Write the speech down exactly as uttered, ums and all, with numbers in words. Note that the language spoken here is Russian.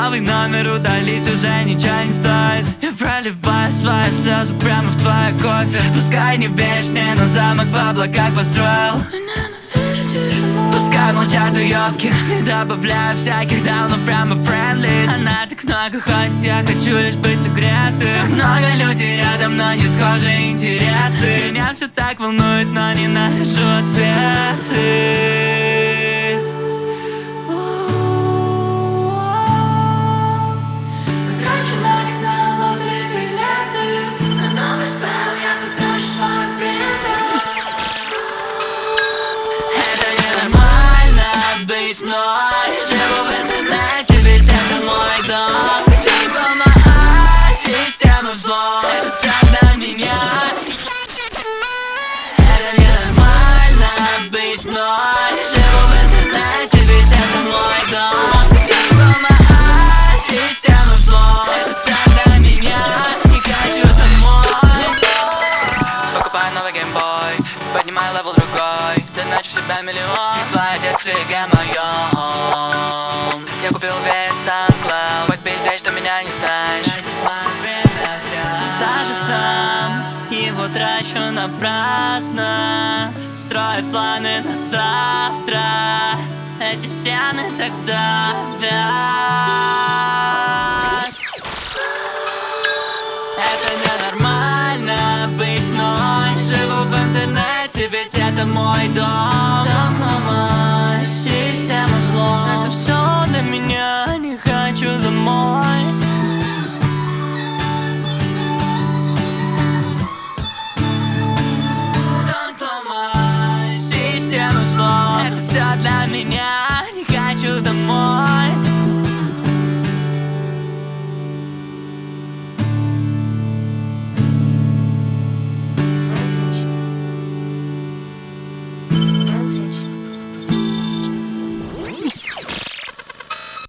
новый номер удалить уже ничего не стоит. Я проливаю свои слезы прямо в твой кофе. Пускай не веришь мне, но замок в облаках построил. Пускай молчат уёбки, не добавляю всяких давно прямо френдли. Она так много хочет, я хочу лишь быть согретым. Так много людей рядом, но не схожие интересы. Меня все так волнует, но не нахожу ответы. Потрачу денег на лотерею билеты. На новый спел я потрачу свое время. Быть мной, живу в интернете, ведь это мой дом. Ты моя система взлом, это все для меня. Это ненормально быть мной, живу в интернете, ведь это мой дом. Ты моя система взлом, это все для меня. Не хочу домой. Покупаю новый геймбой, поднимаю левел другой. Ты ночью себя миллион, и твоя детство моем. Я купил весь SoundCloud, хоть пиздец, что меня не знаешь. Даже сам его трачу напрасно. Строят планы на завтра. Эти стены так давят. Это ненормально быть мной. Живу в интернете, ведь это мой дом. Don't ломай систему взлом. Это все для меня, не хочу домой.